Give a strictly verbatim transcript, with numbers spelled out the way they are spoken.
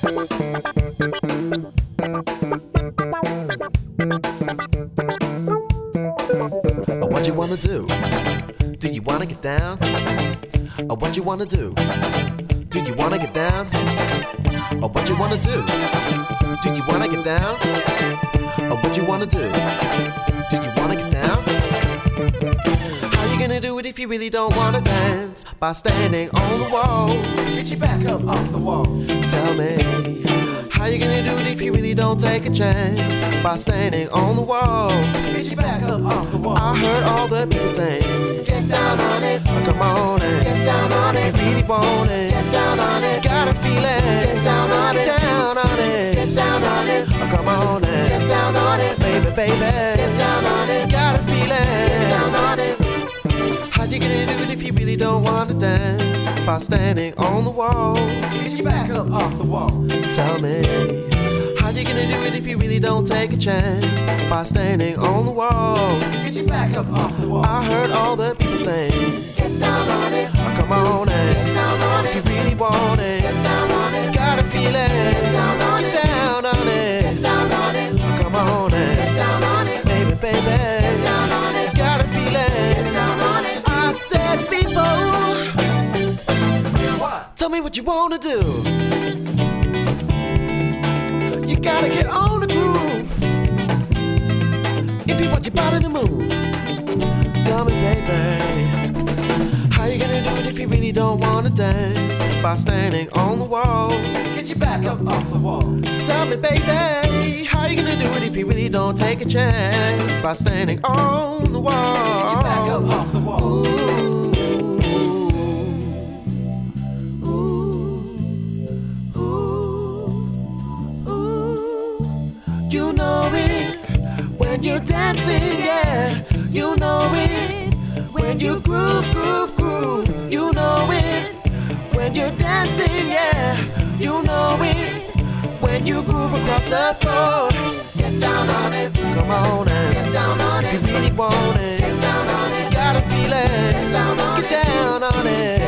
Oh, what you wanna do? Do you wanna get down? Oh, what you wanna do? Do you wanna get down? Oh, what you wanna do? Do you wanna get down? Oh, what you wanna do? Do you wanna get down? How you gonna do it if you really don't wanna dance? By standing on the wall. Get your back up off the wall. Tell me, how you gonna do it if you really don't take a chance? By standing on the wall. Get your back up off the wall. I heard all the people saying, Get down on it. oh, come on and Get down on it. if you really want it. Get down on it. Gotta feel it. Get down on it. Get down on it. Get down on it. Oh, come on and Get down on it. baby, baby. Get down on it. Gotta feel it. Get down on it. How you gonna do it if you really don't wanna dance? By standing on the wall. Get your back up off the wall. Tell me, how you gonna do it if you really don't take a chance? By standing on the wall. Get your back up off the wall. I heard all the people saying, Get down on it. oh, come on and Get down on if it. you really want it. Get down on it. Gotta feel it. Get down on Get it. down on it. Get down on it. Oh, come on Get and down on it. baby, baby. Get down on it. Gotta feel Get it. down on it. I said, people, What? tell me what you wanna do. You gotta get on the groove. If you want your body to move, tell me, baby, how you gonna do it if you really don't wanna dance? By standing on the wall. Get your back up off the wall. Tell me, baby, how you gonna do it if you really don't take a chance? By standing on the wall. Get your back up off the wall. Ooh, ooh, ooh, ooh. You know it when you're dancing, yeah. You know it when you groove, groove, groove. You know it when you're dancing, yeah. You know it when you groove across the floor. Get down on it. Come on and Get down on if it. you really want it, Get down on it. gotta feel it. Get down on Get it. down on it.